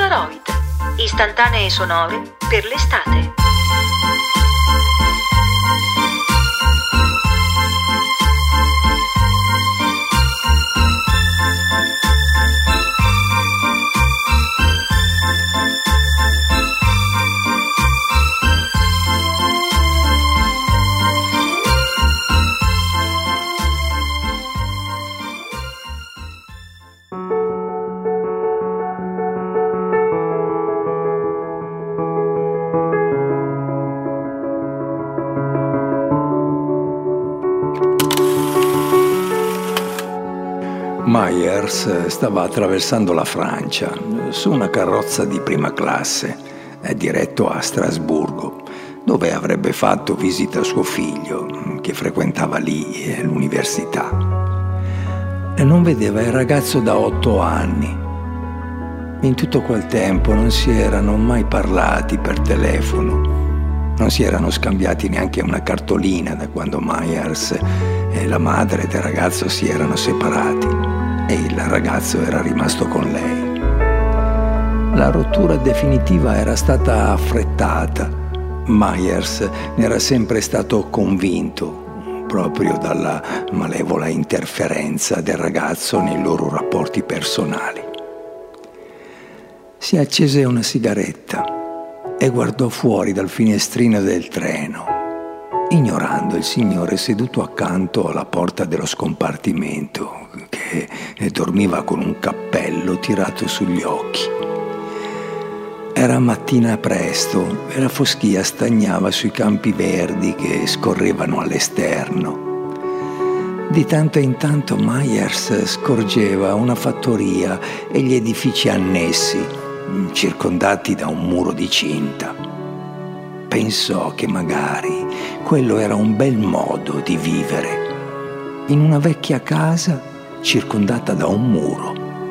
Polaroid, istantanee sonore per l'estate. Myers stava attraversando la Francia su una carrozza di prima classe, diretto a Strasburgo, dove avrebbe fatto visita a suo figlio, che frequentava lì l'università. E non vedeva il ragazzo da 8 anni. In tutto quel tempo non si erano mai parlati per telefono, non si erano scambiati neanche una cartolina da quando Myers e la madre del ragazzo si erano separati e il ragazzo era rimasto con lei. La rottura definitiva era stata affrettata. Myers ne era sempre stato convinto, proprio dalla malevola interferenza del ragazzo nei loro rapporti personali. Si accese una sigaretta e guardò fuori dal finestrino del treno, ignorando il signore seduto accanto alla porta dello scompartimento, che dormiva con un cappello tirato sugli occhi. Era mattina presto e la foschia stagnava sui campi verdi che scorrevano all'esterno. Di tanto in tanto Myers scorgeva una fattoria e gli edifici annessi, circondati da un muro di cinta. Pensò che magari quello era un bel modo di vivere, in una vecchia casa circondata da un muro.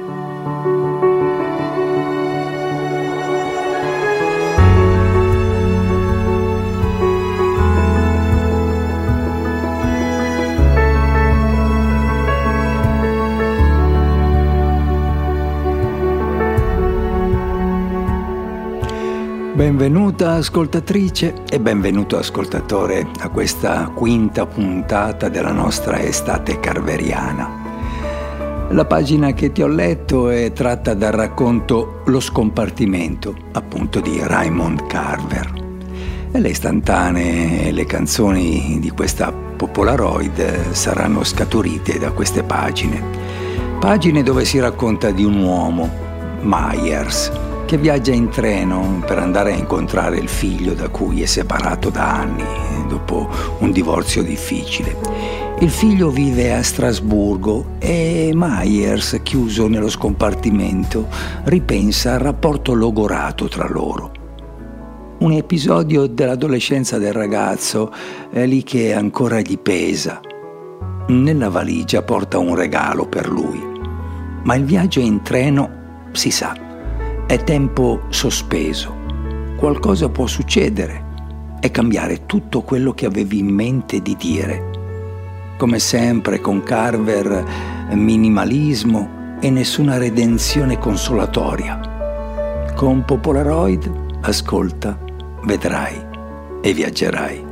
Benvenuta ascoltatrice e benvenuto ascoltatore a questa quinta puntata della nostra estate carveriana. La pagina che ti ho letto è tratta dal racconto Lo scompartimento, appunto di Raymond Carver. E le istantanee e le canzoni di questa Polaroid saranno scaturite da queste pagine. Pagine dove si racconta di un uomo, Myers, che viaggia in treno per andare a incontrare il figlio da cui è separato da anni, dopo un divorzio difficile. Il figlio vive a Strasburgo e Myers, chiuso nello scompartimento, ripensa al rapporto logorato tra loro. Un episodio dell'adolescenza del ragazzo è lì che ancora gli pesa. Nella valigia porta un regalo per lui, ma il viaggio in treno, si sa, è tempo sospeso. Qualcosa può succedere e cambiare tutto quello che avevi in mente di dire. Come sempre con Carver, minimalismo e nessuna redenzione consolatoria. Con Polaroid, ascolta, vedrai e viaggerai.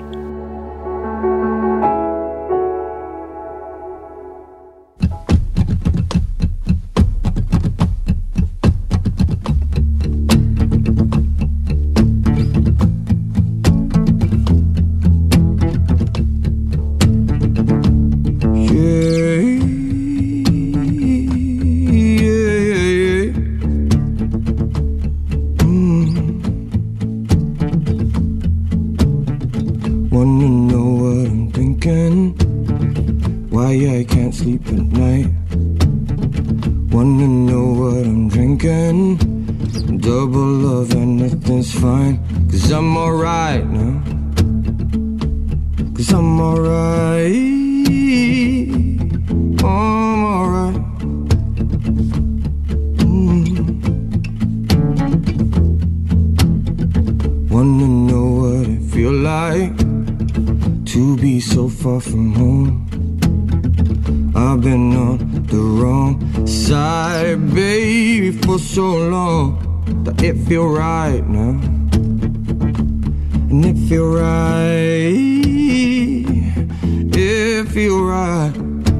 I've been on the wrong side, baby, for so long. that it feel right now. And it feel right, it feel right.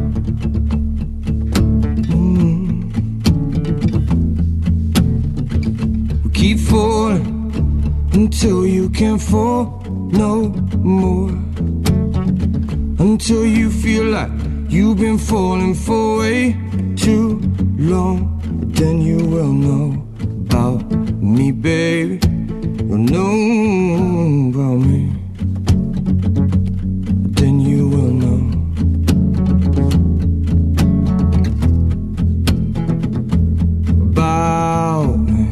We keep falling until you can't fall no more. Until you feel like you've been falling for way too long. Then you will know about me, baby. You'll know about me. Then you will know. About me.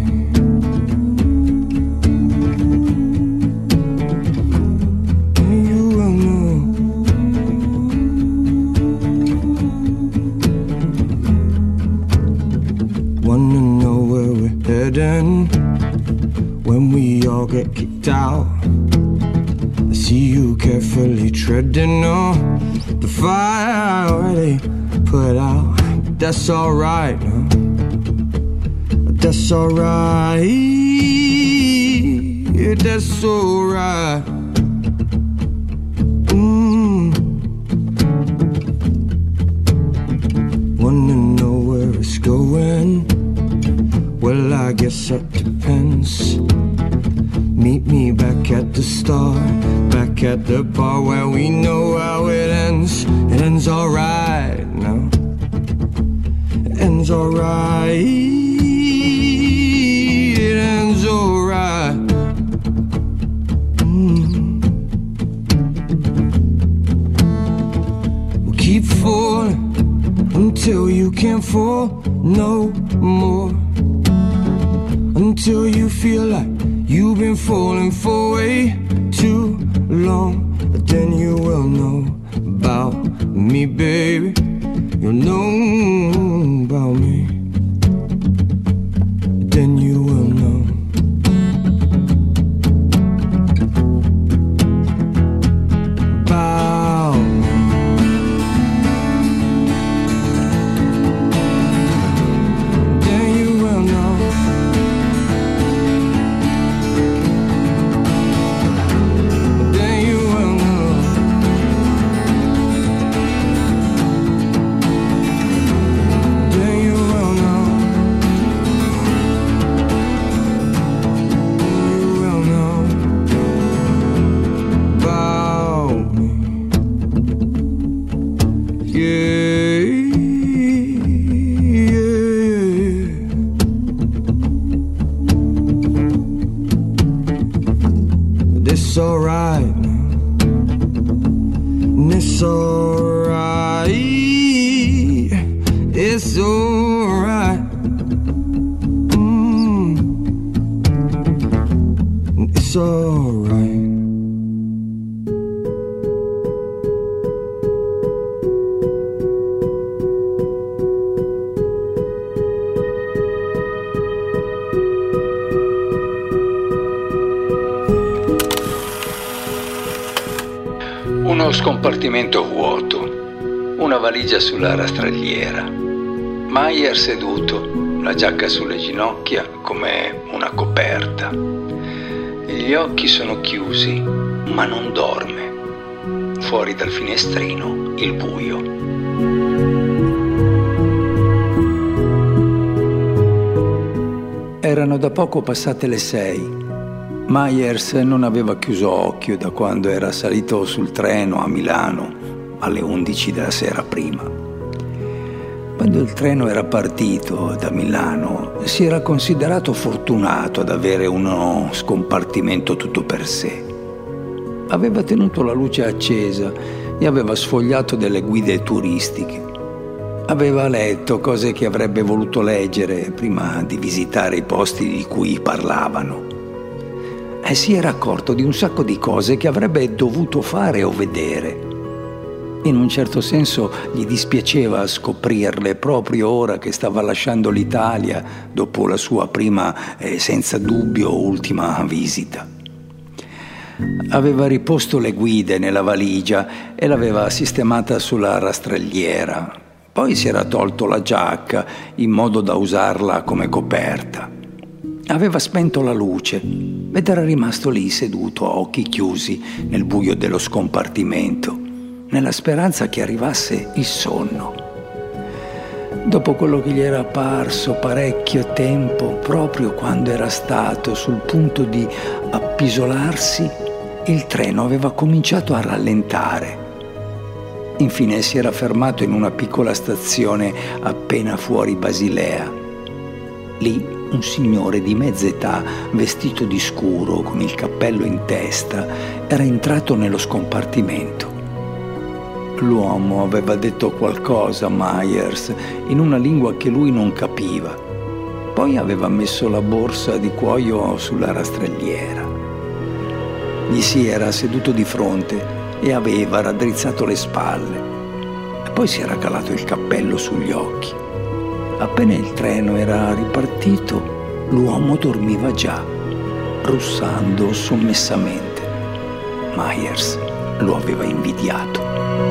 Then you will know. Wanna know where we're heading when we all get kicked out. I see you carefully treading on the fire already put out. That's alright, no? That's alright. Yeah, that's alright. Wanna know where it's going? Well, I guess that depends. Meet me back at the start, back at the bar where we know how it ends. It ends alright now. It ends alright. It ends alright. We'll keep falling until you can't fall no more. Until you feel like you've been falling for way too long. But then you will know about me, baby. You'll know about me. Then you will know. About me. Then you will know. It's alright now. It's alright. It's alright. It's alright. Uno scompartimento vuoto, una valigia sulla rastrelliera, Meyer seduto, la giacca sulle ginocchia come una coperta. Gli occhi sono chiusi, ma non dorme. Fuori dal finestrino il buio. Erano da poco passate le 6. Myers non aveva chiuso occhio da quando era salito sul treno a Milano alle 11 della sera prima. Quando il treno era partito da Milano si era considerato fortunato ad avere uno scompartimento tutto per sé. Aveva tenuto la luce accesa e aveva sfogliato delle guide turistiche. Aveva letto cose che avrebbe voluto leggere prima di visitare i posti di cui parlavano. E si era accorto di un sacco di cose che avrebbe dovuto fare o vedere. In un certo senso gli dispiaceva scoprirle proprio ora che stava lasciando l'Italia dopo la sua prima e senza dubbio ultima visita. Aveva riposto le guide nella valigia e l'aveva sistemata sulla rastrelliera. Poi si era tolto la giacca in modo da usarla come coperta. Aveva spento la luce ed era rimasto lì seduto a occhi chiusi nel buio dello scompartimento, nella speranza che arrivasse il sonno. Dopo quello che gli era apparso parecchio tempo, proprio quando era stato sul punto di appisolarsi, il treno aveva cominciato a rallentare. Infine si era fermato in una piccola stazione appena fuori Basilea. Lì un signore di mezza età, vestito di scuro, con il cappello in testa, era entrato nello scompartimento. L'uomo aveva detto qualcosa a Myers in una lingua che lui non capiva. Poi aveva messo la borsa di cuoio sulla rastrelliera. Gli si era seduto di fronte e aveva raddrizzato le spalle. E poi si era calato il cappello sugli occhi. Appena il treno era ripartito, l'uomo dormiva già, russando sommessamente. Myers lo aveva invidiato.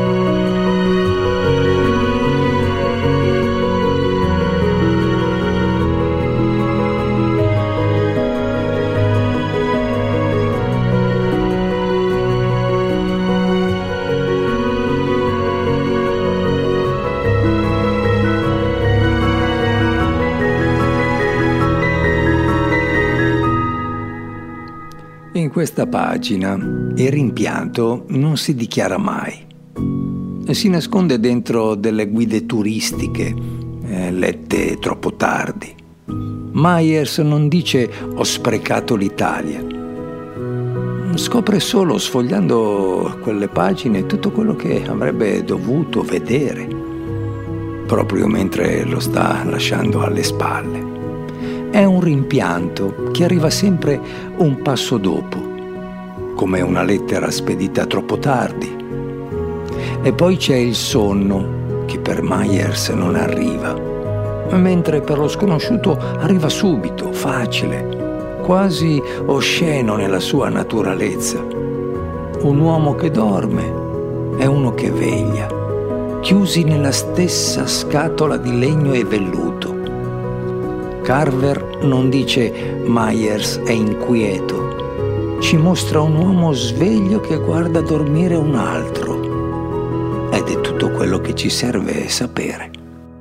In questa pagina il rimpianto non si dichiara mai. Si nasconde dentro delle guide turistiche lette troppo tardi. Myers non dice «ho sprecato l'Italia». Scopre solo, sfogliando quelle pagine, tutto quello che avrebbe dovuto vedere, proprio mentre lo sta lasciando alle spalle. È un rimpianto che arriva sempre un passo dopo, come una lettera spedita troppo tardi. E poi c'è il sonno, che per Myers non arriva, mentre per lo sconosciuto arriva subito, facile, quasi osceno nella sua naturalezza. Un uomo che dorme e uno che veglia, chiusi nella stessa scatola di legno e velluto. Carver non dice Myers è inquieto, ci mostra un uomo sveglio che guarda dormire un altro. Ed è tutto quello che ci serve sapere.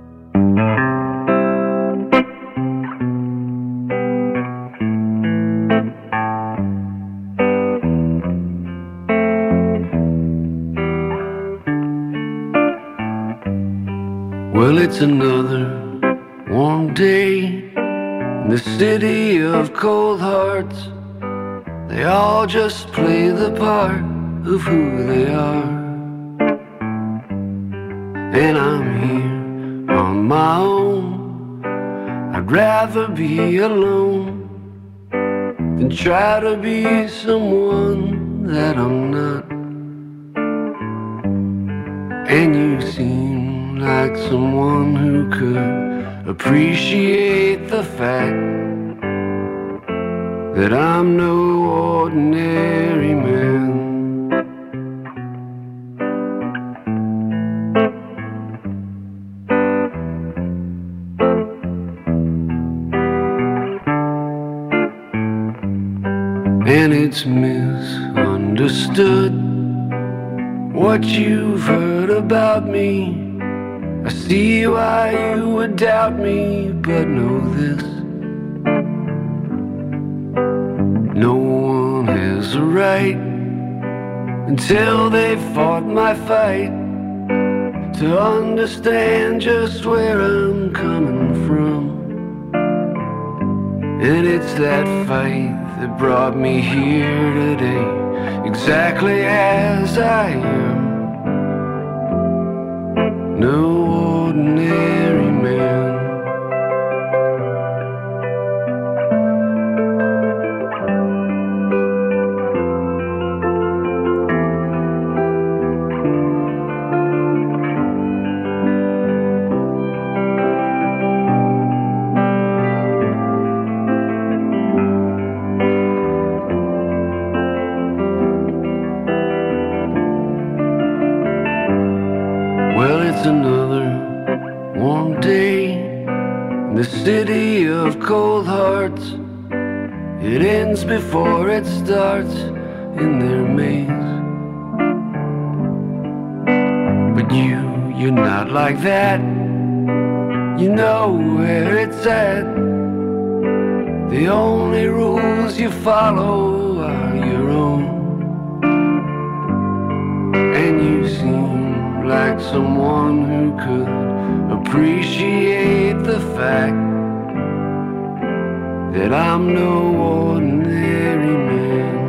Well, it's another warm day in the city of cold hearts. They all just play the part of who they are. And I'm here on my own. I'd rather be alone than try to be someone that I'm not. And you seem like someone who could appreciate the fact that I'm no ordinary man. And it's misunderstood what you've heard about me. I see why you would doubt me, but know this: no one has a right until they've fought my fight to understand just where I'm coming from. And it's that fight that brought me here today, exactly as I am. No ordinary man. Well, it's another warm day in the city of cold hearts. It ends before it starts in their maze. But you're not like that. You know where it's at. The only rules you follow are your own. And you seem like someone who could appreciate the fact that I'm no ordinary man.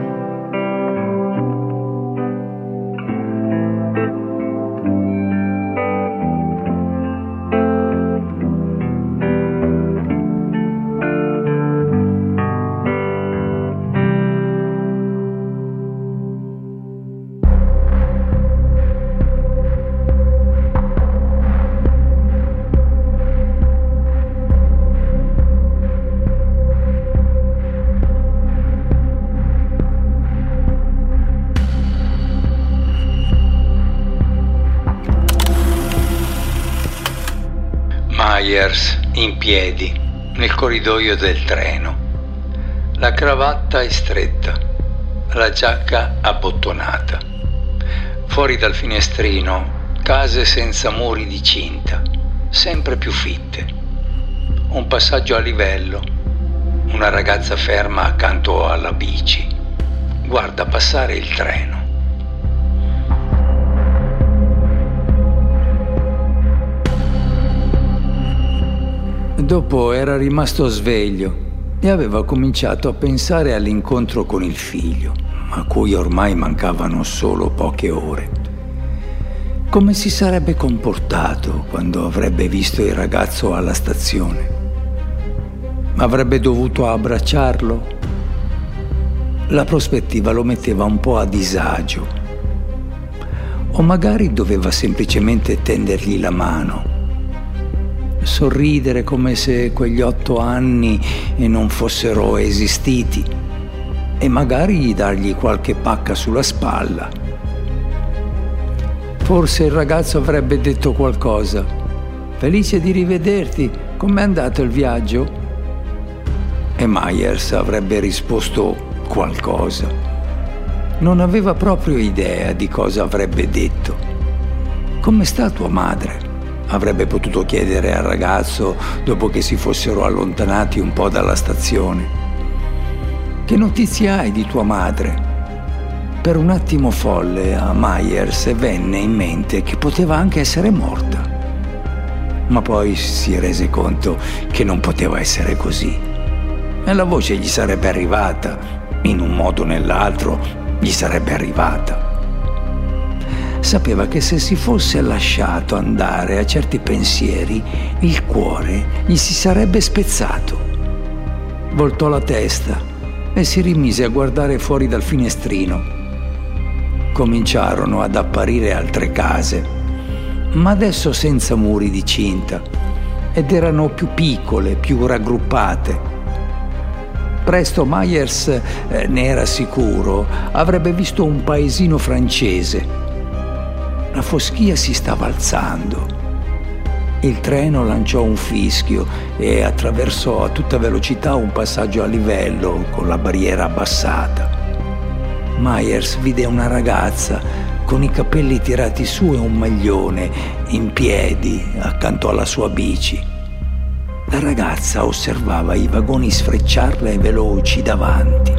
Myers in piedi nel corridoio del treno, la cravatta è stretta, la giacca abbottonata. Fuori dal finestrino, case senza muri di cinta, sempre più fitte. Un passaggio a livello, una ragazza ferma accanto alla bici, guarda passare il treno. Dopo era rimasto sveglio e aveva cominciato a pensare all'incontro con il figlio, a cui ormai mancavano solo poche ore. Come si sarebbe comportato quando avrebbe visto il ragazzo alla stazione? Avrebbe dovuto abbracciarlo? La prospettiva lo metteva un po' a disagio. O magari doveva semplicemente tendergli la mano, sorridere come se quegli 8 anni non fossero esistiti e magari dargli qualche pacca sulla spalla. Forse il ragazzo avrebbe detto qualcosa. Felice di rivederti, com'è andato il viaggio? E Myers avrebbe risposto qualcosa. Non aveva proprio idea di cosa avrebbe detto. Come sta tua madre? Avrebbe potuto chiedere al ragazzo dopo che si fossero allontanati un po' dalla stazione. Che notizie hai di tua madre? Per un attimo folle a Myers venne in mente che poteva anche essere morta. Ma poi si rese conto che non poteva essere così. E la voce gli sarebbe arrivata, in un modo o nell'altro gli sarebbe arrivata. Sapeva che se si fosse lasciato andare a certi pensieri, il cuore gli si sarebbe spezzato. Voltò la testa e si rimise a guardare fuori dal finestrino. Cominciarono ad apparire altre case, ma adesso senza muri di cinta, ed erano più piccole, più raggruppate. Presto Myers, ne era sicuro, avrebbe visto un paesino francese. La foschia si stava alzando. Il treno lanciò un fischio e attraversò a tutta velocità un passaggio a livello con la barriera abbassata. Myers vide una ragazza con i capelli tirati su e un maglione, in piedi accanto alla sua bici. La ragazza osservava i vagoni sfrecciarle veloci davanti.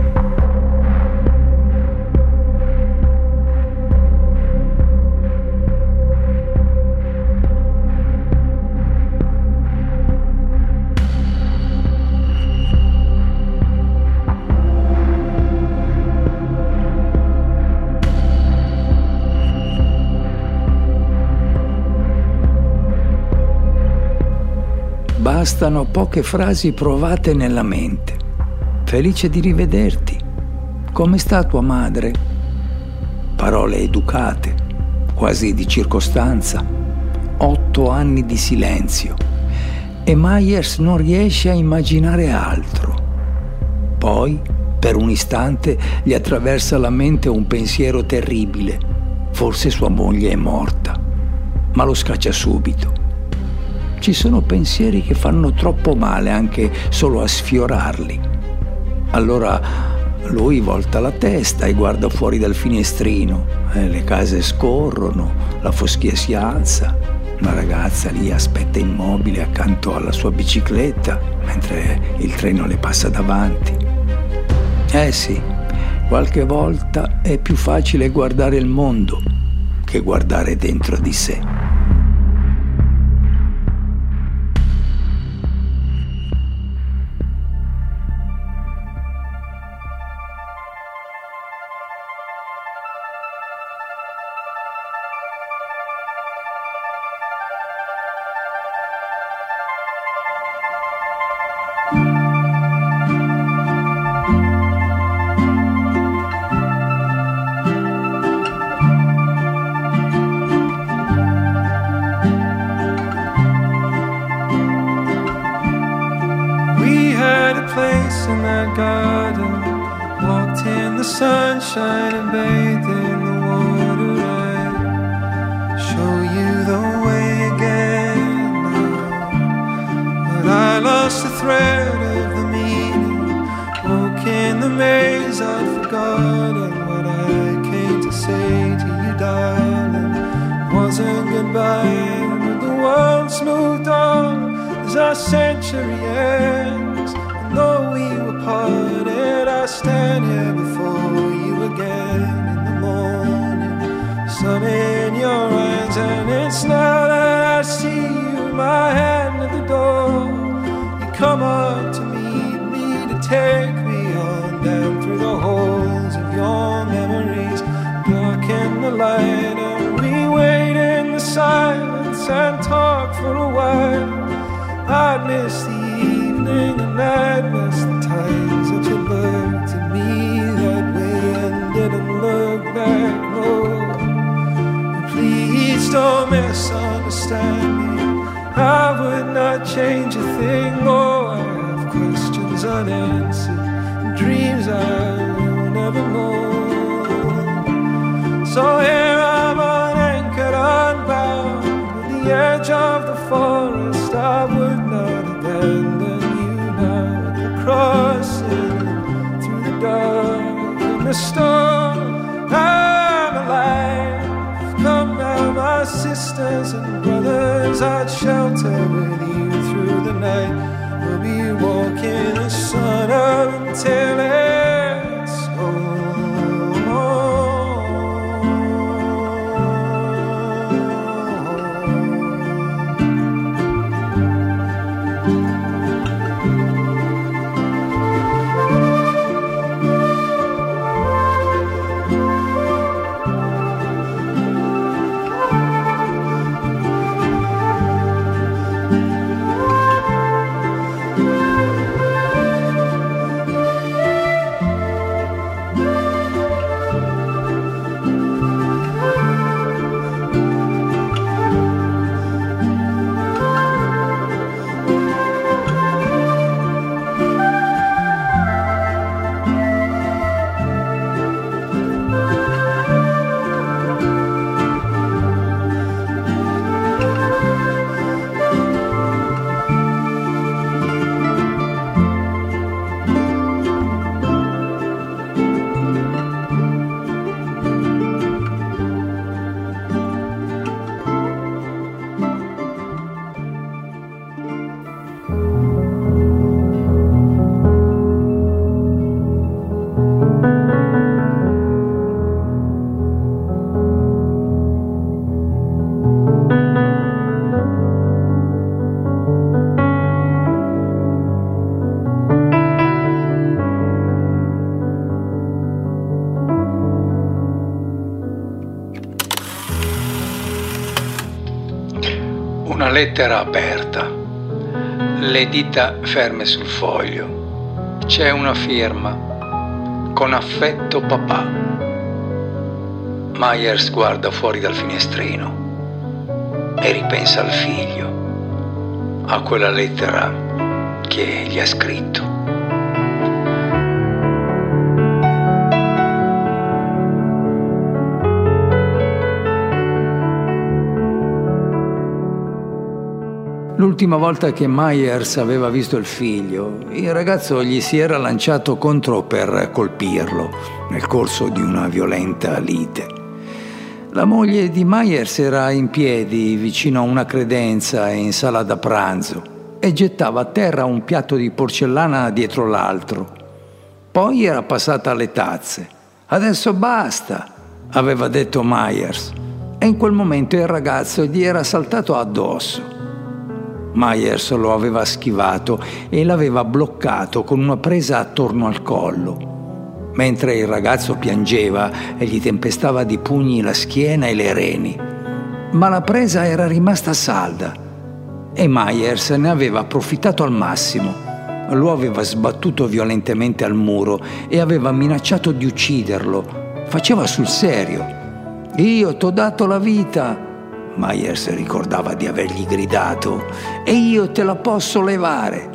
Bastano poche frasi provate nella mente. Felice di rivederti. Come sta tua madre? Parole educate, quasi di circostanza. 8 anni di silenzio. E Myers non riesce a immaginare altro. Poi, per un istante, gli attraversa la mente un pensiero terribile. Forse sua moglie è morta, ma lo scaccia subito. Ci sono pensieri che fanno troppo male anche solo a sfiorarli. Allora lui volta la testa e guarda fuori dal finestrino. Le case scorrono, la foschia si alza. Una ragazza lì aspetta immobile accanto alla sua bicicletta mentre il treno le passa davanti. Sì, qualche volta è più facile guardare il mondo che guardare dentro di sé. Sunshine and bathe in the water. I show you the way again now. But I lost the thread of the meaning. Woke in the maze, I'd forgotten what I came to say to you, darling. It wasn't goodbye, but the world's moved on as our century ends. And though we were parted, I stand here before you again in the morning. Sun in your eyes, and it's now that I see you, my hand at the door. You come up to meet me, to take me on down through the halls of your memories. Darken the light, and we wait in the silence and talk for a while. I'd miss the evening, and I'd miss the times that you looked at me that way and didn't look back, no. And please don't misunderstand me, I would not change a thing. Oh, I have questions unanswered and dreams I will never know. So here I'm unanchored, unbound at the edge of the forest. I would not abandon you now at the crossing, through the dark and the storm. I'm alive. Come now, my sisters and brothers, I'd shelter with you through the night. We'll be walking the sun up until it's gone. Una lettera aperta, le dita ferme sul foglio. C'è una firma: con affetto papà. Myers guarda fuori dal finestrino e ripensa al figlio, a quella lettera che gli ha scritto. L'ultima volta che Myers aveva visto il figlio, il ragazzo gli si era lanciato contro per colpirlo nel corso di una violenta lite. La moglie di Myers era in piedi vicino a una credenza in sala da pranzo e gettava a terra un piatto di porcellana dietro l'altro. Poi era passata alle tazze. «Adesso basta», aveva detto Myers, e in quel momento il ragazzo gli era saltato addosso. Myers lo aveva schivato e l'aveva bloccato con una presa attorno al collo, mentre il ragazzo piangeva e gli tempestava di pugni la schiena e le reni. Ma la presa era rimasta salda e Myers ne aveva approfittato al massimo. Lo aveva sbattuto violentemente al muro e aveva minacciato di ucciderlo. Faceva sul serio. «Io t'ho dato la vita», Myers ricordava di avergli gridato, «e io te la posso levare».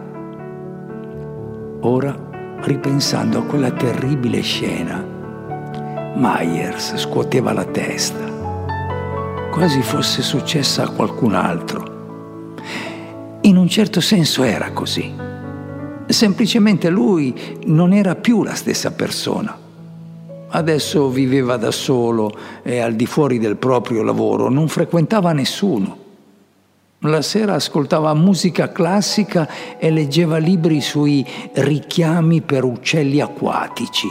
Ora, ripensando a quella terribile scena, Myers scuoteva la testa, quasi fosse successa a qualcun altro. In un certo senso era così. Semplicemente lui non era più la stessa persona. Adesso viveva da solo e al di fuori del proprio lavoro non frequentava nessuno. La sera ascoltava musica classica e leggeva libri sui richiami per uccelli acquatici.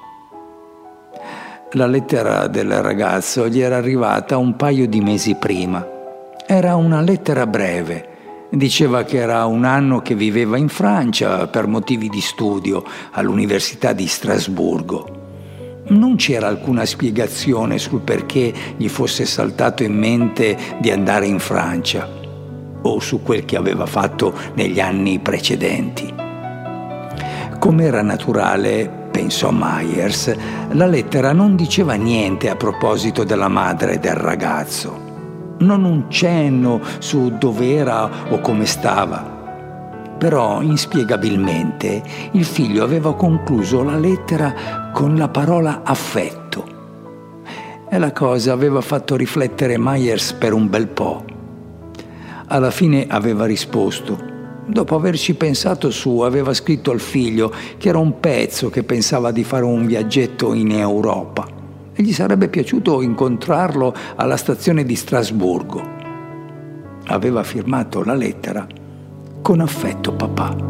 La lettera del ragazzo gli era arrivata un paio di mesi prima. Era una lettera breve. Diceva che era un anno che viveva in Francia per motivi di studio all'Università di Strasburgo. Non c'era alcuna spiegazione sul perché gli fosse saltato in mente di andare in Francia o su quel che aveva fatto negli anni precedenti. Come era naturale, pensò Myers, la lettera non diceva niente a proposito della madre del ragazzo. Non un cenno su dove era o come stava. Però, inspiegabilmente, il figlio aveva concluso la lettera con la parola affetto. E la cosa aveva fatto riflettere Myers per un bel po'. Alla fine aveva risposto. Dopo averci pensato su, aveva scritto al figlio che era un pezzo che pensava di fare un viaggetto in Europa e gli sarebbe piaciuto incontrarlo alla stazione di Strasburgo. Aveva firmato la lettera «Con affetto, papà».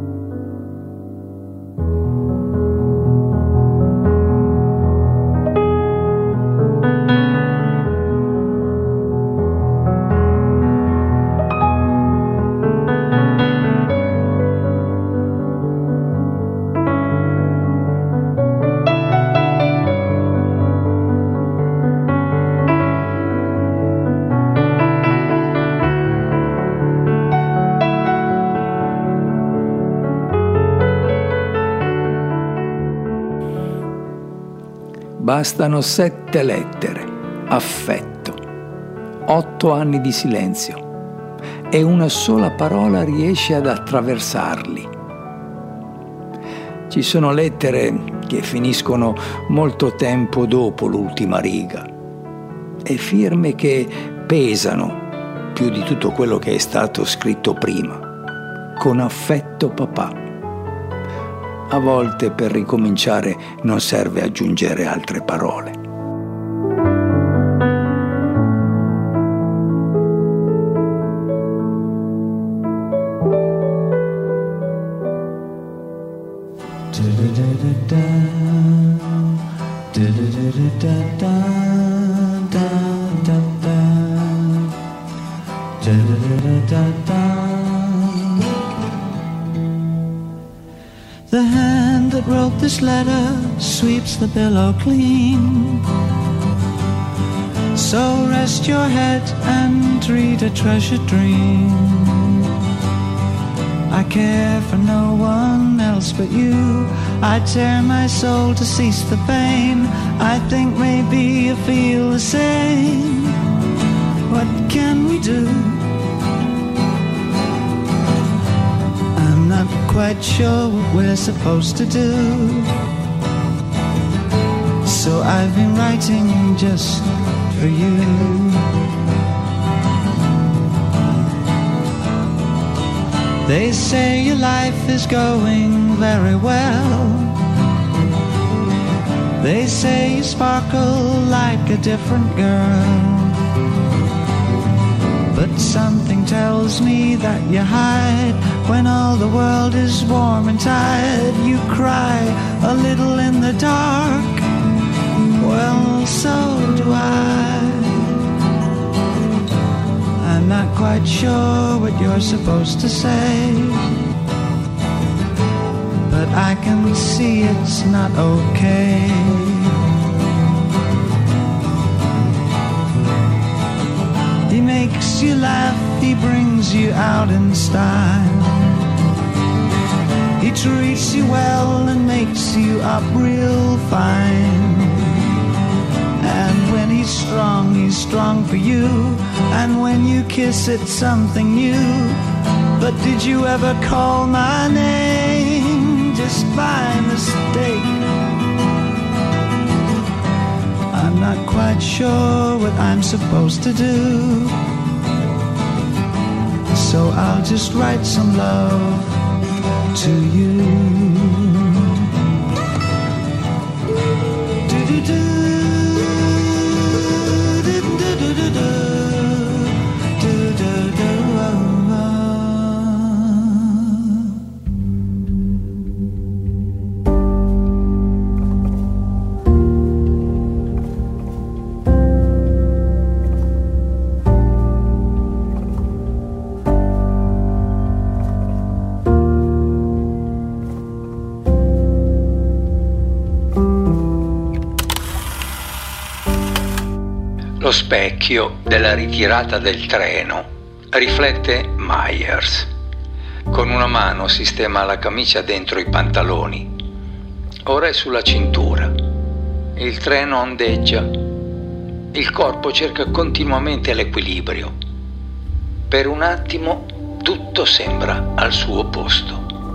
Bastano 7 lettere, affetto, 8 anni di silenzio e una sola parola riesce ad attraversarli. Ci sono lettere che finiscono molto tempo dopo l'ultima riga e firme che pesano più di tutto quello che è stato scritto prima. Con affetto, papà. A volte per ricominciare non serve aggiungere altre parole. The hand that wrote this letter sweeps the pillow clean. So rest your head and read a treasured dream. I care for no one else but you. I tear my soul to cease the pain. I think maybe you feel the same. What can we do? I'm not quite sure what we're supposed to do. So I've been writing just for you. They say your life is going very well. They say you sparkle like a different girl. But something tells me that you hide when all the world is warm and tired. You cry a little in the dark. Well, so do I. I'm not quite sure what you're supposed to say, but I can see it's not okay. He makes you laugh, he brings you out in style. He treats you well and makes you up real fine. And when he's strong for you. And when you kiss, it's something new. But did you ever call my name just by mistake? I'm not quite sure what I'm supposed to do, so I'll just write some love to you. Lo specchio della ritirata del treno riflette Myers. Con una mano sistema la camicia dentro i pantaloni. Ora è sulla cintura. Il treno ondeggia. Il corpo cerca continuamente l'equilibrio. Per un attimo tutto sembra al suo posto.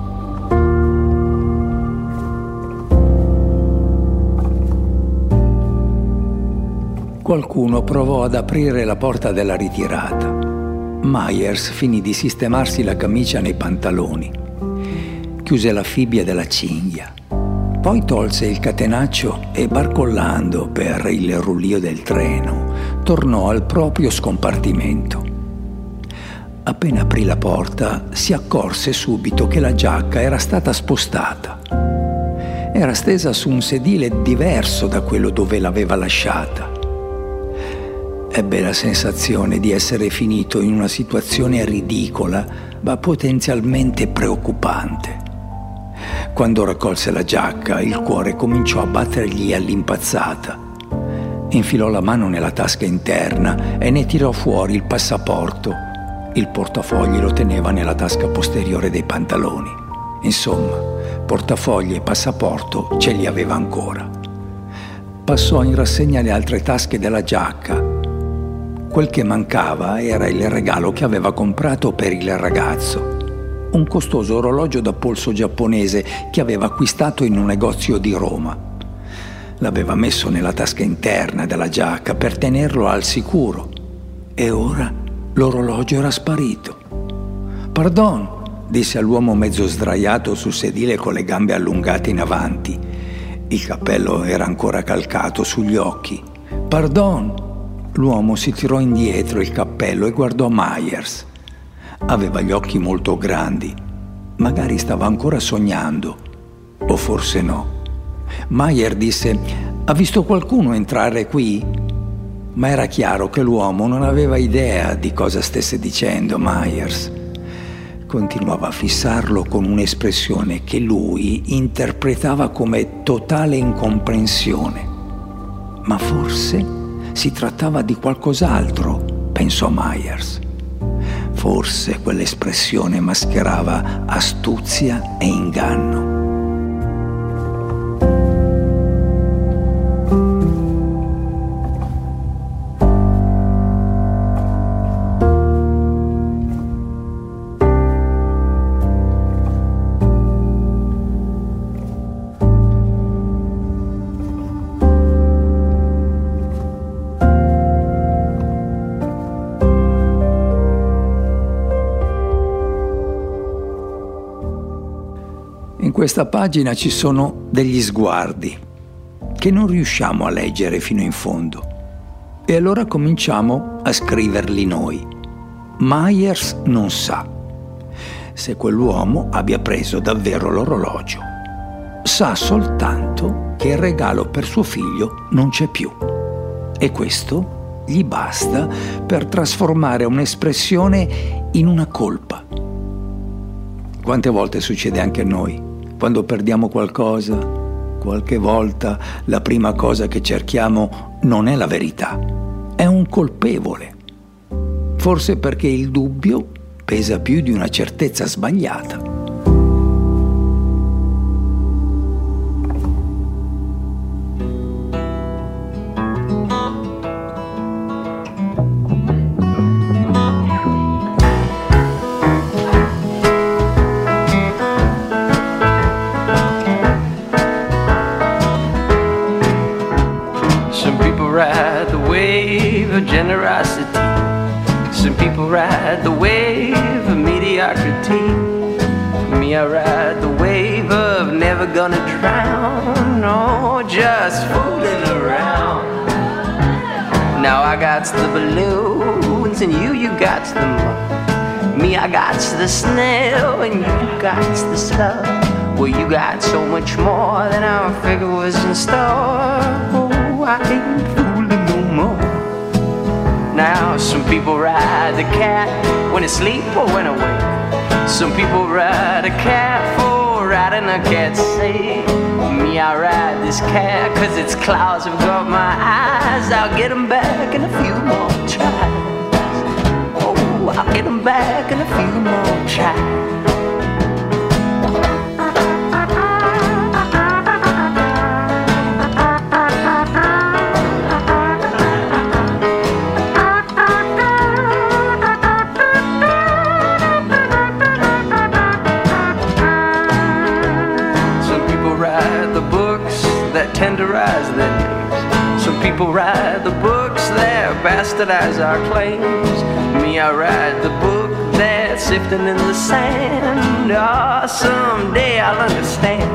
Qualcuno provò ad aprire la porta della ritirata. Myers finì di sistemarsi la camicia nei pantaloni. Chiuse la fibbia della cinghia. Poi tolse il catenaccio e, barcollando per il rullio del treno, tornò al proprio scompartimento. Appena aprì la porta, si accorse subito che la giacca era stata spostata. Era stesa su un sedile diverso da quello dove l'aveva lasciata. Ebbe la sensazione di essere finito in una situazione ridicola, ma potenzialmente preoccupante. Quando raccolse la giacca, il cuore cominciò a battergli all'impazzata. Infilò la mano nella tasca interna e ne tirò fuori il passaporto. Il portafogli lo teneva nella tasca posteriore dei pantaloni. Insomma, portafogli e passaporto ce li aveva ancora. Passò in rassegna le altre tasche della giacca. Quel che mancava era il regalo che aveva comprato per il ragazzo, un costoso orologio da polso giapponese che aveva acquistato in un negozio di Roma. L'aveva messo nella tasca interna della giacca per tenerlo al sicuro, e ora l'orologio era sparito. «Pardon», disse all'uomo mezzo sdraiato sul sedile con le gambe allungate in avanti. Il cappello era ancora calcato sugli occhi. «Pardon». L'uomo si tirò indietro il cappello e guardò Myers. Aveva gli occhi molto grandi. Magari stava ancora sognando. O forse no. Myers disse: «Ha visto qualcuno entrare qui?» Ma era chiaro che l'uomo non aveva idea di cosa stesse dicendo Myers. Continuava a fissarlo con un'espressione che lui interpretava come totale incomprensione. Ma forse si trattava di qualcos'altro, pensò Myers. Forse quell'espressione mascherava astuzia e inganno. questa pagina ci sono degli sguardi che non riusciamo a leggere fino in fondo. E allora cominciamo a scriverli noi. Myers non sa se quell'uomo abbia preso davvero l'orologio. Sa soltanto che il regalo per suo figlio non c'è più. E questo gli basta per trasformare un'espressione in una colpa. Quante volte succede anche a noi, quando perdiamo qualcosa, qualche volta la prima cosa che cerchiamo non è la verità, è un colpevole. Forse perché il dubbio pesa più di una certezza sbagliata. Generosity. Some people ride the wave of mediocrity. Me, I ride the wave of never gonna drown. No, just fooling around. Now I got the balloons and you got the mud. Me, I got the snail and you got the slug. Well, you got so much more than I figured was in store. Oh, I ain't fooling no more. Now some people ride the cat when asleep or when awake. Some people ride a cat for riding a cat's sake. Me, I ride this cat cause its claws have got my eyes. I'll get them back in a few more tries. Oh, I'll get them back in a few more tries. Tenderize their names. Some people ride the books that bastardize our claims. Me, I ride the book that's sifting in the sand. Oh, someday I'll understand.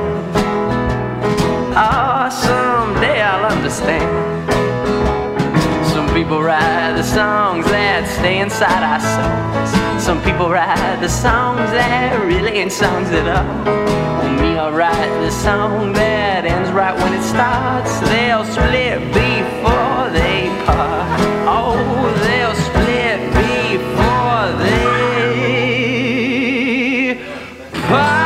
Oh, someday I'll understand. Some people write the songs that stay inside our souls. Some people write the songs that really ain't songs at all. Me, I'll write the song that ends right when it starts. They'll split before they part. Oh, they'll split before they part.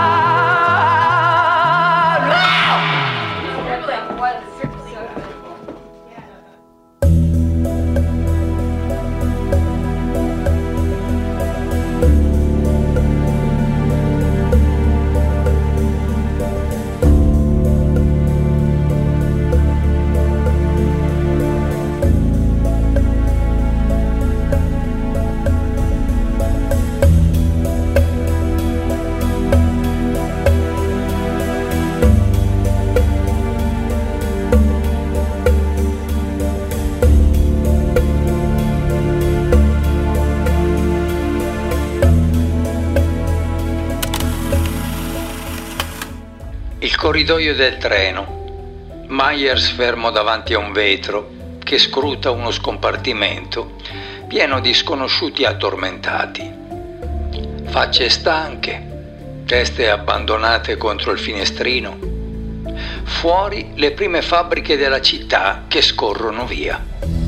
Corridoio del treno. Myers fermo davanti a un vetro che scruta uno scompartimento pieno di sconosciuti addormentati. Facce stanche, teste abbandonate contro il finestrino. Fuori le prime fabbriche della città che scorrono via.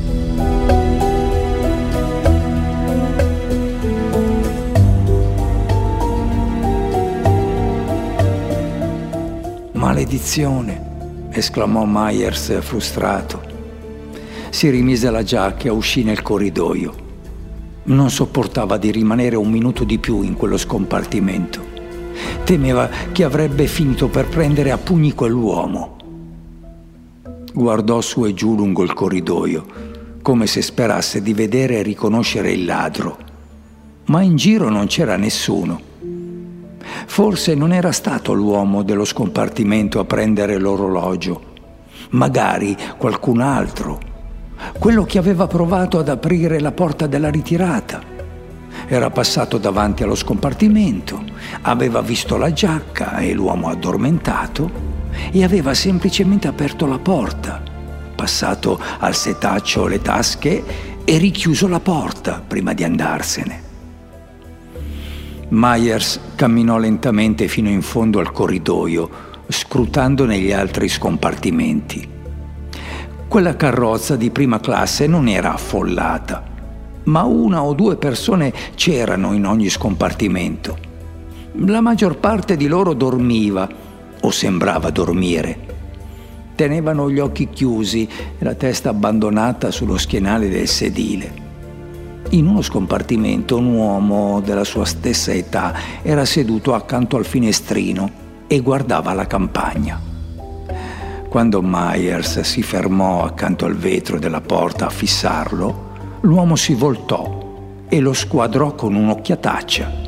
Maledizione, esclamò Myers frustrato. Si rimise la giacca e uscì nel corridoio. Non sopportava di rimanere un minuto di più in quello scompartimento. Temeva che avrebbe finito per prendere a pugni quell'uomo. Guardò su e giù lungo il corridoio, come se sperasse di vedere e riconoscere il ladro. Ma in giro non c'era nessuno. Forse non era stato l'uomo dello scompartimento a prendere l'orologio. Magari qualcun altro. Quello che aveva provato ad aprire la porta della ritirata. Era passato davanti allo scompartimento Aveva visto la giacca e l'uomo addormentato e aveva semplicemente aperto la porta, passato al setaccio le tasche e richiuso la porta prima di andarsene. Myers camminò lentamente fino in fondo al corridoio, scrutando negli altri scompartimenti. Quella carrozza di prima classe non era affollata, ma 1 o 2 persone c'erano in ogni scompartimento. La maggior parte di loro dormiva, o sembrava dormire. Tenevano gli occhi chiusi e la testa abbandonata sullo schienale del sedile. In uno scompartimento un uomo della sua stessa età era seduto accanto al finestrino e guardava la campagna. Quando Myers si fermò accanto al vetro della porta a fissarlo, l'uomo si voltò e lo squadrò con un'occhiataccia.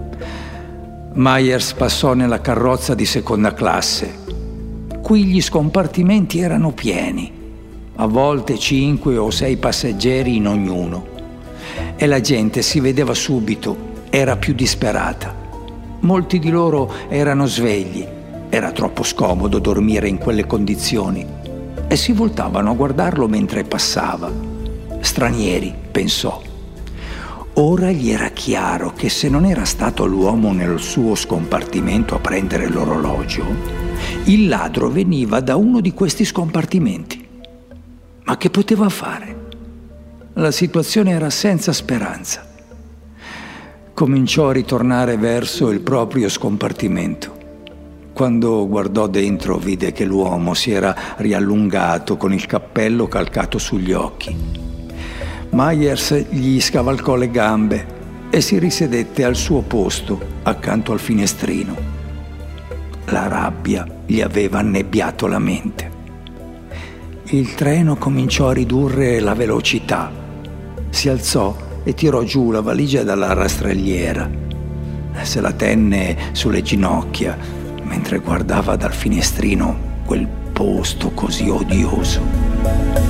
Myers passò nella carrozza di seconda classe. Qui gli scompartimenti erano pieni, a volte 5 o 6 passeggeri in ognuno, e la gente si vedeva subito, era più disperata. Molti di loro erano svegli, era troppo scomodo dormire in quelle condizioni, e si voltavano a guardarlo mentre passava. Stranieri, pensò. Ora gli era chiaro che se non era stato l'uomo nel suo scompartimento a prendere l'orologio, il ladro veniva da uno di questi scompartimenti. Ma che poteva fare? La situazione era senza speranza. Cominciò a ritornare verso il proprio scompartimento. Quando guardò dentro, vide che l'uomo si era riallungato con il cappello calcato sugli occhi. Myers gli scavalcò le gambe e si risedette al suo posto accanto al finestrino. La rabbia gli aveva annebbiato la mente. Il treno cominciò a ridurre la velocità. Si alzò e tirò giù la valigia dalla rastrelliera. Se la tenne sulle ginocchia mentre guardava dal finestrino quel posto così odioso.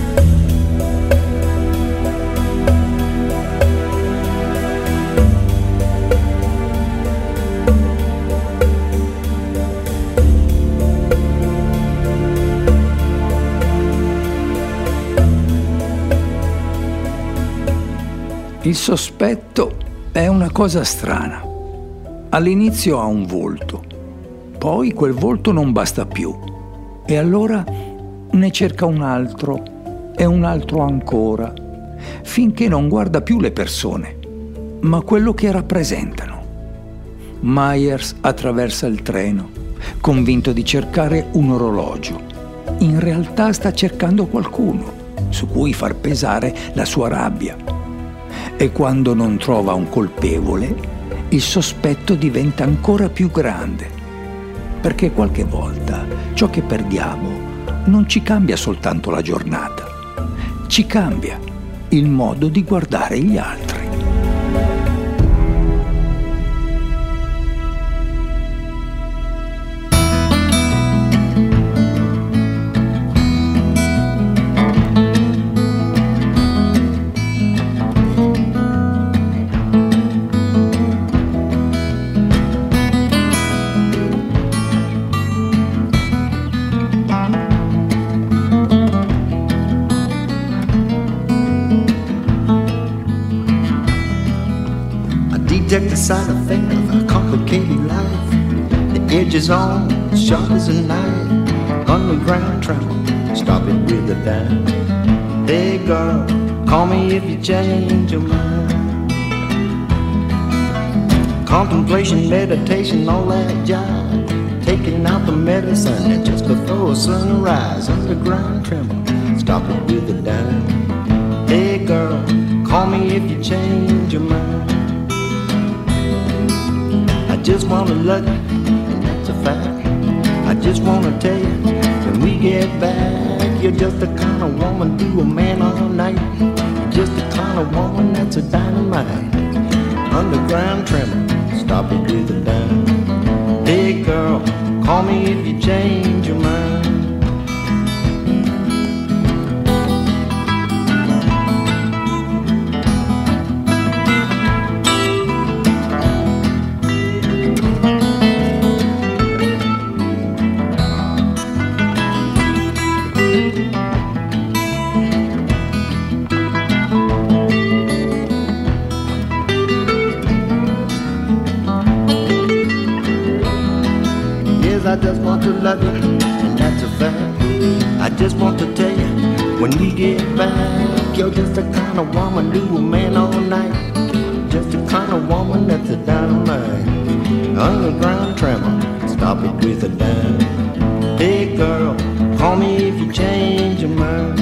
Il sospetto è una cosa strana. All'inizio ha un volto, poi quel volto non basta più, e allora ne cerca un altro e un altro ancora, finché non guarda più le persone, ma quello che rappresentano. Myers attraversa il treno, convinto di cercare un orologio. In realtà sta cercando qualcuno su cui far pesare la sua rabbia. E quando non trova un colpevole, il sospetto diventa ancora più grande, perché qualche volta ciò che perdiamo non ci cambia soltanto la giornata, ci cambia il modo di guardare gli altri. Detect the side effect of a complicated life. The edge is on, sharp as a knife. Underground travel, stop it with a dime. Hey girl, call me if you change your mind. Contemplation, meditation, all that jive. Taking out the medicine and just before sunrise. Underground tremble, stop it with a dime. Hey girl, call me if you change your mind. I just wanna love you, and that's a fact. I just wanna tell you, when we get back, you're just the kind of woman do a man all night. You're just the kind of woman that's a dynamite. Underground tremor, stop it with a dime. Hey girl, call me if you change your mind. I just want to love you, and that's a fact. I just want to tell you, when we get back, you're just the kind of woman do a man all night. Just the kind of woman that's a dynamite. Underground tremor, stop it with a dime. Hey girl, call me if you change your mind.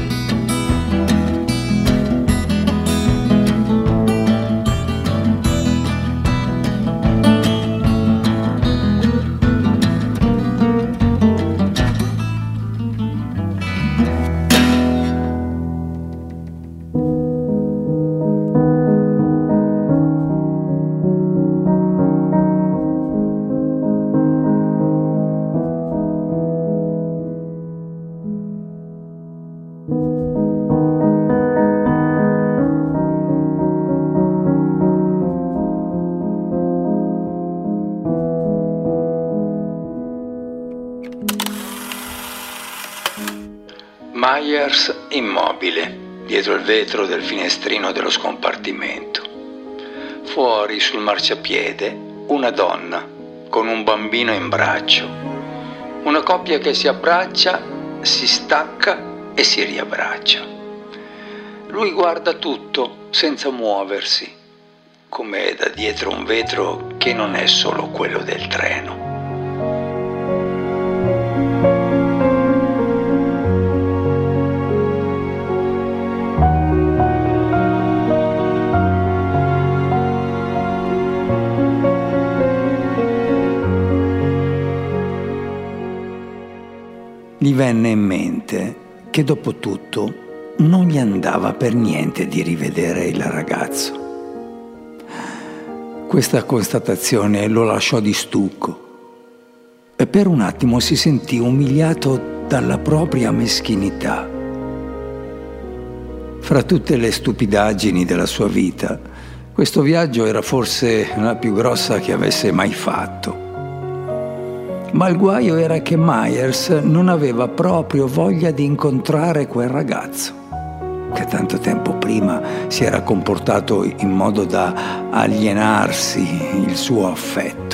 Myers immobile, dietro il vetro del finestrino dello scompartimento. Fuori sul marciapiede una donna con un bambino in braccio. Una coppia che si abbraccia, si stacca e si riabbraccia. Lui guarda tutto senza muoversi, come da dietro un vetro che non è solo quello del treno. Gli venne in mente che dopo tutto non gli andava per niente di rivedere il ragazzo. Questa constatazione lo lasciò di stucco e per un attimo si sentì umiliato dalla propria meschinità. Fra tutte le stupidaggini della sua vita, questo viaggio era forse la più grossa che avesse mai fatto. Ma il guaio era che Myers non aveva proprio voglia di incontrare quel ragazzo, che tanto tempo prima si era comportato in modo da alienarsi il suo affetto.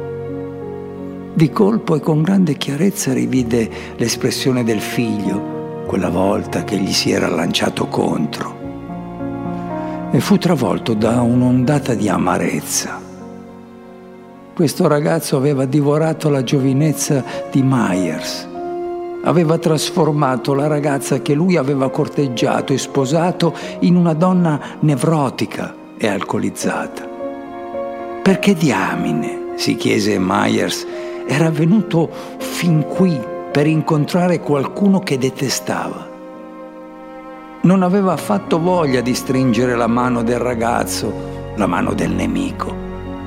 Di colpo e con grande chiarezza rivide l'espressione del figlio, quella volta che gli si era lanciato contro, e fu travolto da un'ondata di amarezza. Questo ragazzo aveva divorato la giovinezza di Myers, aveva trasformato la ragazza che lui aveva corteggiato e sposato in una donna nevrotica e alcolizzata. Perché diamine, si chiese Myers, era venuto fin qui per incontrare qualcuno che detestava? Non aveva affatto voglia di stringere la mano del ragazzo, la mano del nemico.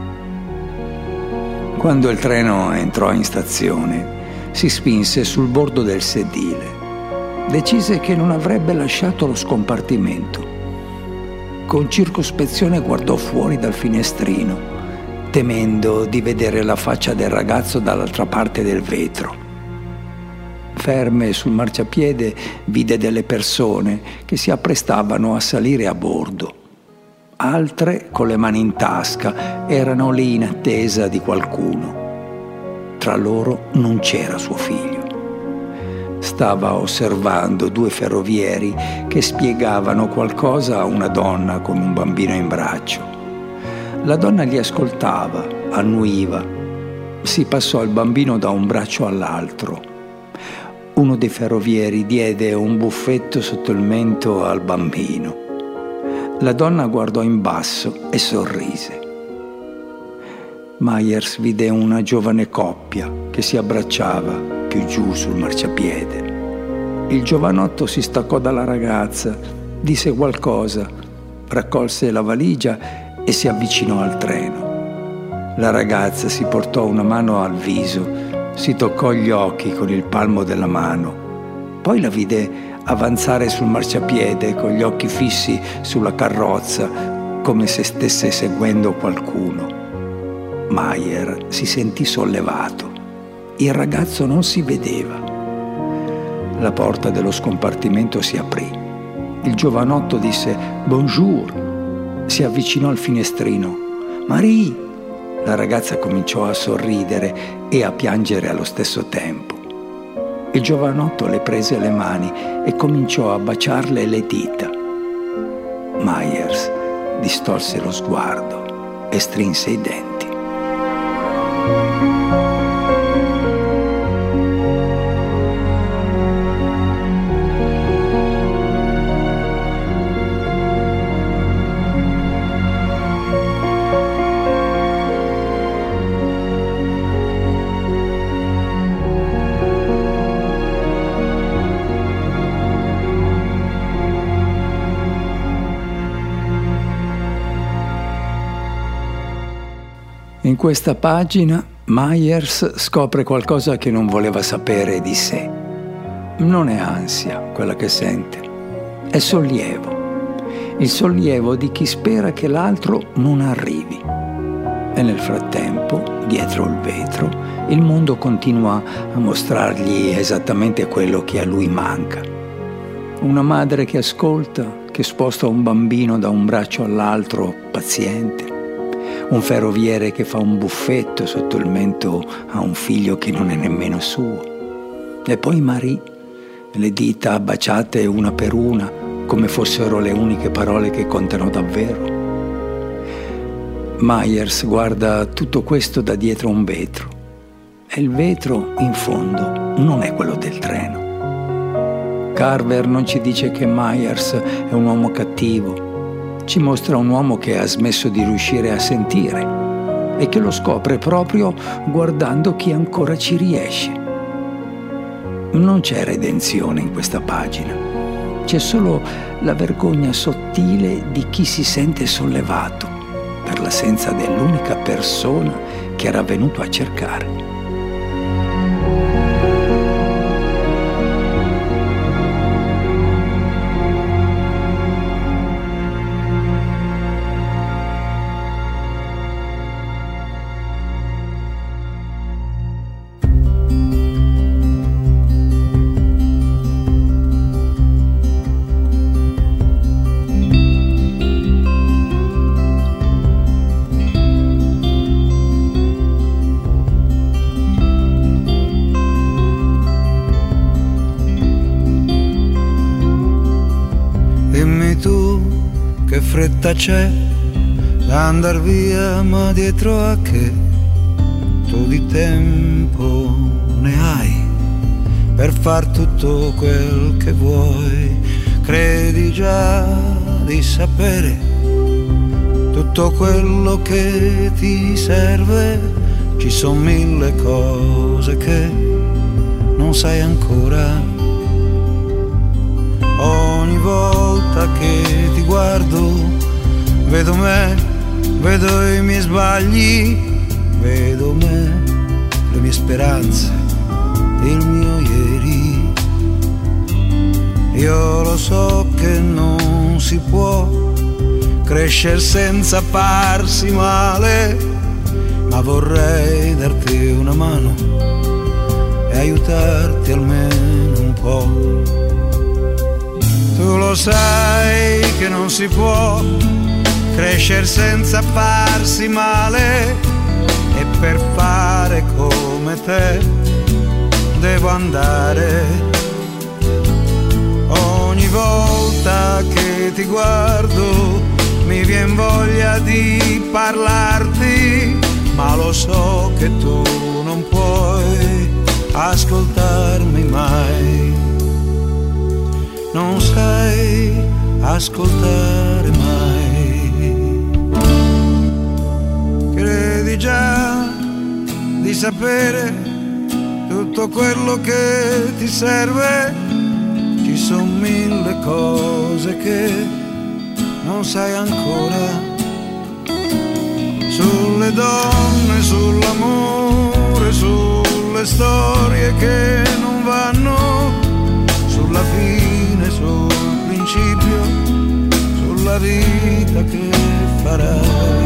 Quando il treno entrò in stazione, si spinse sul bordo del sedile. Decise che non avrebbe lasciato lo scompartimento. Con circospezione guardò fuori dal finestrino, temendo di vedere la faccia del ragazzo dall'altra parte del vetro. Ferme sul marciapiede vide delle persone che si apprestavano a salire a bordo. Altre, con le mani in tasca, erano lì in attesa di qualcuno. Tra loro non c'era suo figlio. Stava osservando due ferrovieri che spiegavano qualcosa a una donna con un bambino in braccio. La donna li ascoltava, annuiva. Si passò il bambino da un braccio all'altro. Uno dei ferrovieri diede un buffetto sotto il mento al bambino. La donna guardò in basso e sorrise. Myers vide una giovane coppia che si abbracciava più giù sul marciapiede. Il giovanotto si staccò dalla ragazza, disse qualcosa, raccolse la valigia e si avvicinò al treno. La ragazza si portò una mano al viso, si toccò gli occhi con il palmo della mano. Poi la vide avanzare sul marciapiede con gli occhi fissi sulla carrozza, come se stesse seguendo qualcuno. Myers si sentì sollevato. Il ragazzo non si vedeva. La porta dello scompartimento si aprì. Il giovanotto disse «Bonjour». Si avvicinò al finestrino. «Marie!» La ragazza cominciò a sorridere e a piangere allo stesso tempo. Il giovanotto le prese le mani e cominciò a baciarle le dita. Myers distolse lo sguardo e strinse i denti. In questa pagina Myers scopre qualcosa che non voleva sapere di sé. Non è ansia quella che sente, è sollievo. Il sollievo di chi spera che l'altro non arrivi. E nel frattempo, dietro il vetro, il mondo continua a mostrargli esattamente quello che a lui manca. Una madre che ascolta, che sposta un bambino da un braccio all'altro, paziente. Un ferroviere che fa un buffetto sotto il mento a un figlio che non è nemmeno suo. E poi Marie, le dita baciate una per una, come fossero le uniche parole che contano davvero. Myers guarda tutto questo da dietro un vetro. E il vetro, in fondo, non è quello del treno. Carver non ci dice che Myers è un uomo cattivo. Ci mostra un uomo che ha smesso di riuscire a sentire e che lo scopre proprio guardando chi ancora ci riesce. Non c'è redenzione in questa pagina, c'è solo la vergogna sottile di chi si sente sollevato per l'assenza dell'unica persona che era venuto a cercare. Fretta c'è da andar via, ma dietro a che tu di tempo ne hai per far tutto quel che vuoi. Credi già di sapere tutto quello che ti serve, ci son mille cose che non sai ancora. Ogni volta che ti guardo vedo me, vedo i miei sbagli, vedo me, le mie speranze, il mio ieri. Io lo so che non si può crescere senza farsi male, ma vorrei darti una mano e aiutarti almeno un po'. Tu lo sai che non si può crescere senza farsi male, e per fare come te devo andare. Ogni volta che ti guardo mi vien voglia di parlarti, ma lo so che tu non puoi ascoltarmi mai. Non sai ascoltare mai. Credi già di sapere tutto quello che ti serve, ci son mille cose che non sai ancora. Sulle donne, sull'amore, sulle storie che non vanno, sulla fine, sul principio, sulla vita che farai.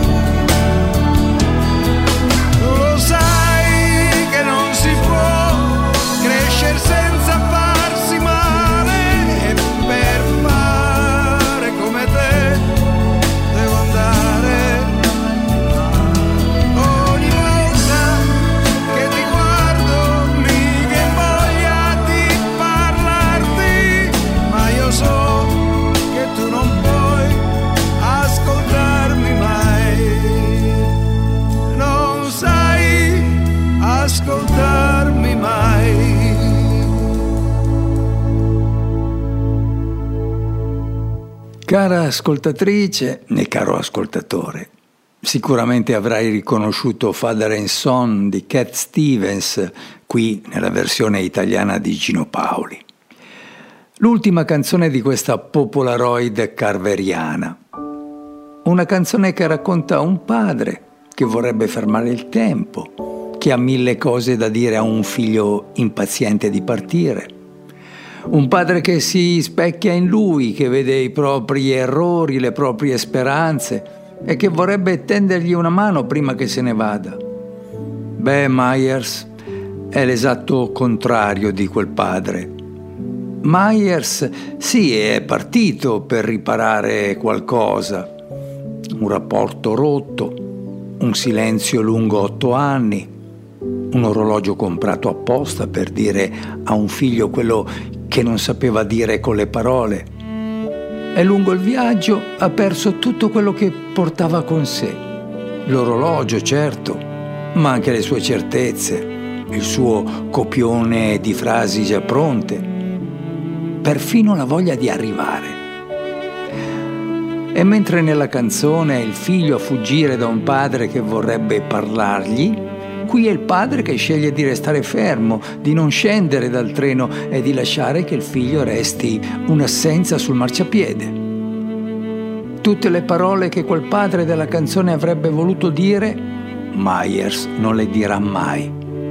Tu lo sai che non si può crescere senza farsi male, e per fare come te devo andare. ascoltarmi mai. Cara ascoltatrice e caro ascoltatore, sicuramente avrai riconosciuto Father and Son di Cat Stevens qui nella versione italiana di Gino Paoli. L'ultima canzone di questa Popolaroid carveriana. Una canzone che racconta un padre che vorrebbe fermare il tempo, che ha mille cose da dire a un figlio impaziente di partire. Un padre che si specchia in lui, che vede i propri errori, le proprie speranze e che vorrebbe tendergli una mano prima che se ne vada. Beh, Myers è l'esatto contrario di quel padre. Myers sì, è partito per riparare qualcosa. Un rapporto rotto, un silenzio lungo 8 anni, un orologio comprato apposta per dire a un figlio quello che non sapeva dire con le parole. E lungo il viaggio ha perso tutto quello che portava con sé. L'orologio, certo, ma anche le sue certezze, il suo copione di frasi già pronte, perfino la voglia di arrivare. E mentre nella canzone è il figlio a fuggire da un padre che vorrebbe parlargli, qui è il padre che sceglie di restare fermo, di non scendere dal treno e di lasciare che il figlio resti un'assenza sul marciapiede. Tutte le parole che quel padre della canzone avrebbe voluto dire, Myers non le dirà mai.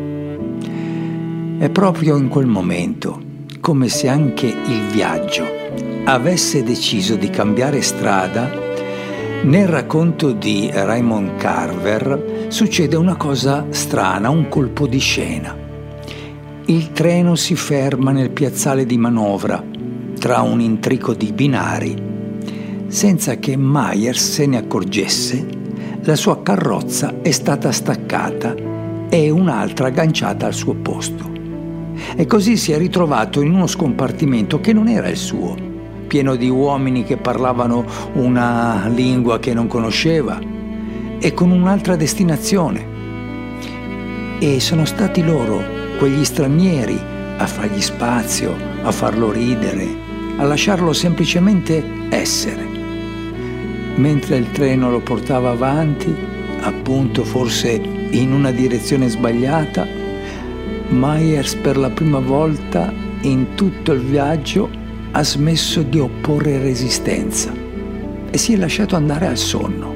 È proprio in quel momento, come se anche il viaggio avesse deciso di cambiare strada. Nel racconto di Raymond Carver succede una cosa strana, un colpo di scena. Il treno si ferma nel piazzale di manovra, tra un intrico di binari. Senza che Myers se ne accorgesse, la sua carrozza è stata staccata e un'altra agganciata al suo posto. E così si è ritrovato in uno scompartimento che non era il suo, pieno di uomini che parlavano una lingua che non conosceva e con un'altra destinazione. E sono stati loro, quegli stranieri, a fargli spazio, a farlo ridere, a lasciarlo semplicemente essere. Mentre il treno lo portava avanti, appunto forse in una direzione sbagliata, Myers per la prima volta in tutto il viaggio ha smesso di opporre resistenza e si è lasciato andare al sonno.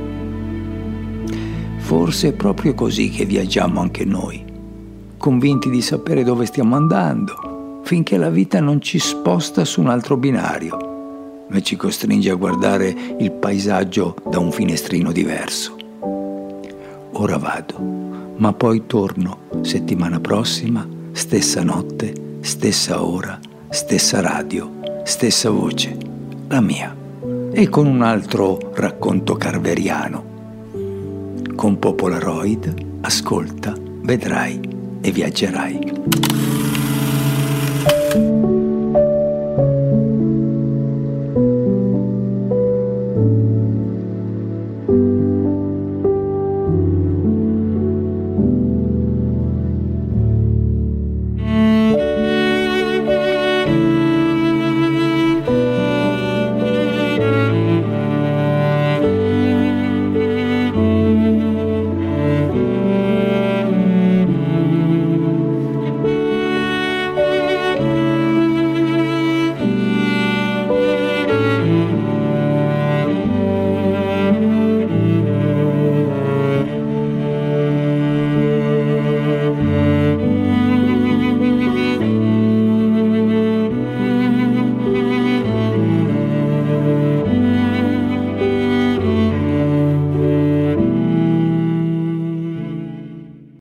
Forse è proprio così che viaggiamo anche noi, convinti di sapere dove stiamo andando, finché la vita non ci sposta su un altro binario e ci costringe a guardare il paesaggio da un finestrino diverso. Ora vado, ma poi torno settimana prossima, stessa notte, stessa ora, stessa radio, stessa voce, la mia, e con un altro racconto carveriano. Con Popolaroid, ascolta, vedrai e viaggerai.